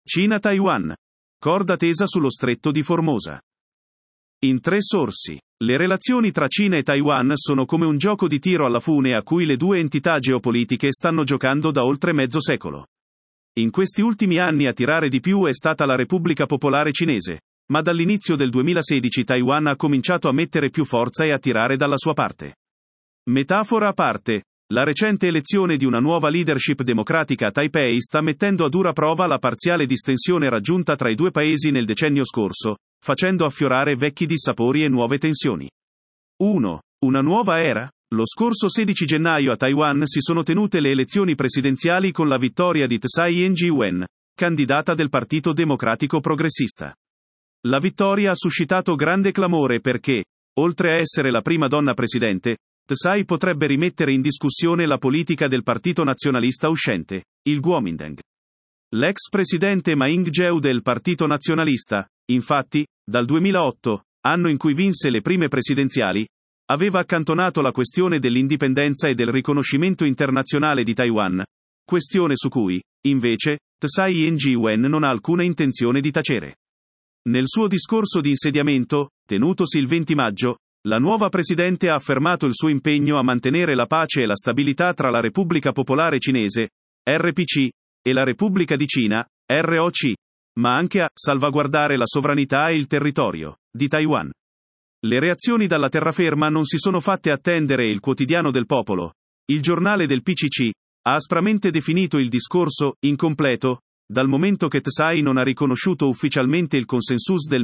Cina-Taiwan. Corda tesa sullo stretto di Formosa. In 3 sorsi. Le relazioni tra Cina e Taiwan sono come un gioco di tiro alla fune a cui le due entità geopolitiche stanno giocando da oltre mezzo secolo. In questi ultimi anni a tirare di più è stata la Repubblica Popolare Cinese, ma dall'inizio del 2016 Taiwan ha cominciato a mettere più forza e a tirare dalla sua parte. Metafora a parte, la recente elezione di una nuova leadership democratica a Taipei sta mettendo a dura prova la parziale distensione raggiunta tra i due paesi nel decennio scorso, facendo affiorare vecchi dissapori e nuove tensioni. 1. Una nuova era? Lo scorso 16 gennaio a Taiwan si sono tenute le elezioni presidenziali con la vittoria di Tsai Ing-wen, candidata del Partito Democratico Progressista. La vittoria ha suscitato grande clamore perché, oltre a essere la prima donna presidente, Tsai potrebbe rimettere in discussione la politica del partito nazionalista uscente, il Kuomintang. L'ex presidente Ma Ying-jeou del Partito Nazionalista, infatti, dal 2008, anno in cui vinse le prime presidenziali, aveva accantonato la questione dell'indipendenza e del riconoscimento internazionale di Taiwan, questione su cui, invece, Tsai Ing-wen non ha alcuna intenzione di tacere. Nel suo discorso di insediamento, tenutosi il 20 maggio, la nuova presidente ha affermato il suo impegno a mantenere la pace e la stabilità tra la Repubblica Popolare Cinese, RPC, e la Repubblica di Cina, ROC, ma anche a salvaguardare la sovranità e il territorio di Taiwan. Le reazioni dalla terraferma non si sono fatte attendere e il Quotidiano del Popolo, il giornale del PCC, ha aspramente definito il discorso incompleto, dal momento che Tsai non ha riconosciuto ufficialmente il consensus del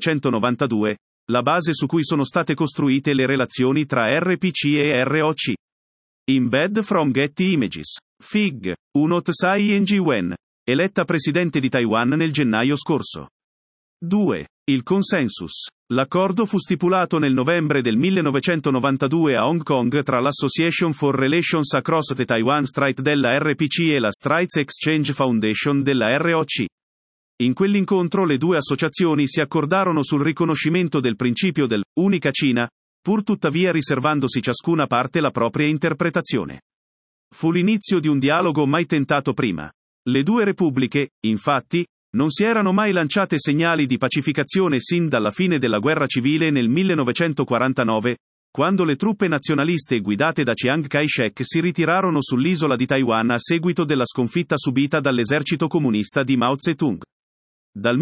1992, la base su cui sono state costruite le relazioni tra RPC e ROC. Embed from Getty Images. Fig. 1. Tsai Ing-wen, eletta presidente di Taiwan nel gennaio scorso. 2. Il consensus. L'accordo fu stipulato nel novembre del 1992 a Hong Kong tra l'Association for Relations Across the Taiwan Strait della RPC e la Straits Exchange Foundation della ROC. In quell'incontro le due associazioni si accordarono sul riconoscimento del principio dell'unica Cina, pur tuttavia riservandosi ciascuna parte la propria interpretazione. Fu l'inizio di un dialogo mai tentato prima. Le due repubbliche, infatti, non si erano mai lanciate segnali di pacificazione sin dalla fine della guerra civile nel 1949, quando le truppe nazionaliste guidate da Chiang Kai-shek si ritirarono sull'isola di Taiwan a seguito della sconfitta subita dall'esercito comunista di Mao Zedong. Dal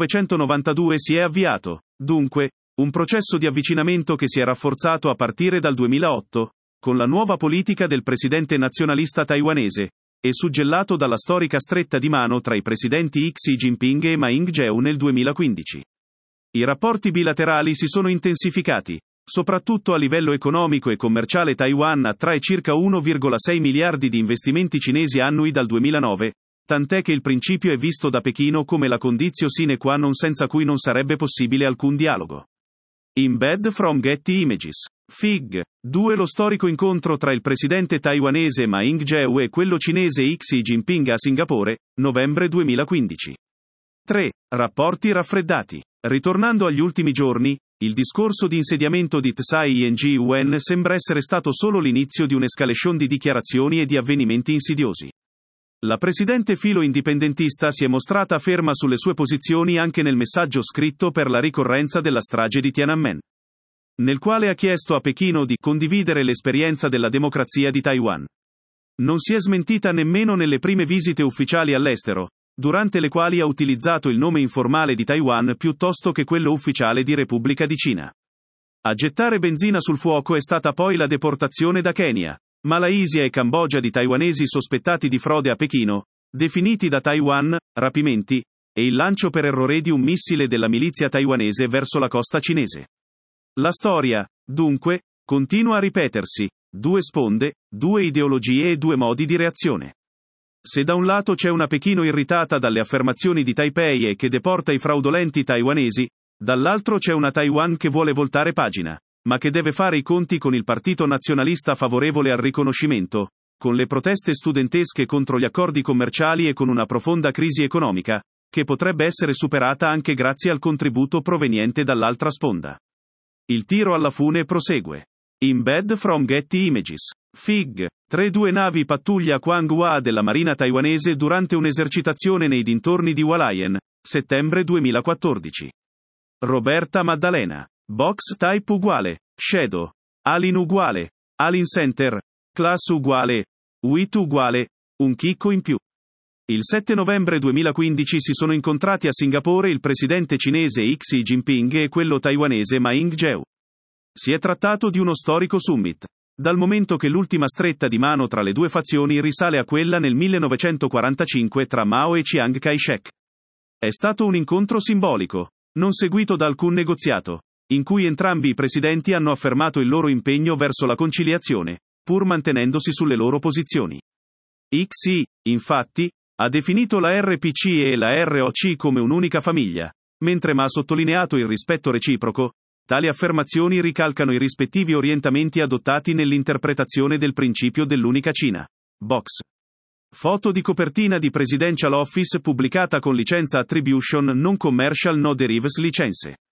1992 si è avviato, dunque, un processo di avvicinamento che si è rafforzato a partire dal 2008, con la nuova politica del presidente nazionalista taiwanese, e suggellato dalla storica stretta di mano tra i presidenti Xi Jinping e Ma Ying-jeou nel 2015. I rapporti bilaterali si sono intensificati, soprattutto a livello economico e commerciale. Taiwan attrae circa 1,6 miliardi di investimenti cinesi annui dal 2009, tant'è che il principio è visto da Pechino come la conditio sine qua non senza cui non sarebbe possibile alcun dialogo. Embed from Getty Images. Fig. 2. Lo storico incontro tra il presidente taiwanese Ma Ying-jeou e quello cinese Xi Jinping a Singapore, novembre 2015. 3. Rapporti raffreddati. Ritornando agli ultimi giorni, il discorso di insediamento di Tsai Ing-wen sembra essere stato solo l'inizio di un'escalation di dichiarazioni e di avvenimenti insidiosi. La presidente filo-indipendentista si è mostrata ferma sulle sue posizioni anche nel messaggio scritto per la ricorrenza della strage di Tiananmen, nel quale ha chiesto a Pechino di condividere l'esperienza della democrazia di Taiwan. Non si è smentita nemmeno nelle prime visite ufficiali all'estero, durante le quali ha utilizzato il nome informale di Taiwan piuttosto che quello ufficiale di Repubblica di Cina. A gettare benzina sul fuoco è stata poi la deportazione da Kenya, Malaysia e Cambogia di taiwanesi sospettati di frode a Pechino, definiti da Taiwan rapimenti, e il lancio per errore di un missile della milizia taiwanese verso la costa cinese. La storia, dunque, continua a ripetersi: due sponde, due ideologie e due modi di reazione. Se da un lato c'è una Pechino irritata dalle affermazioni di Taipei e che deporta i fraudolenti taiwanesi, dall'altro c'è una Taiwan che vuole voltare pagina, ma che deve fare i conti con il partito nazionalista favorevole al riconoscimento, con le proteste studentesche contro gli accordi commerciali e con una profonda crisi economica, che potrebbe essere superata anche grazie al contributo proveniente dall'altra sponda. Il tiro alla fune prosegue. Embed from Getty Images. FIG. 3-2 navi pattuglia Quanghua della Marina taiwanese durante un'esercitazione nei dintorni di Hualien, settembre 2014. Roberta Maddalena. Box type uguale, Shadow. Alin uguale, Alin Center. Class uguale, WIT uguale, un chicco in più. Il 7 novembre 2015 si sono incontrati a Singapore il presidente cinese Xi Jinping e quello taiwanese Ma Ying-jeou. Si è trattato di uno storico summit, dal momento che l'ultima stretta di mano tra le due fazioni risale a quella nel 1945 tra Mao e Chiang Kai-shek. È stato un incontro simbolico, non seguito da alcun negoziato, in cui entrambi i presidenti hanno affermato il loro impegno verso la conciliazione, pur mantenendosi sulle loro posizioni. Xi, infatti, ha definito la RPC e la ROC come un'unica famiglia, mentre Ma ha sottolineato il rispetto reciproco. Tali affermazioni ricalcano i rispettivi orientamenti adottati nell'interpretazione del principio dell'unica Cina. Box. Foto di copertina di Presidential Office pubblicata con licenza Attribution Non Commercial No Derives license.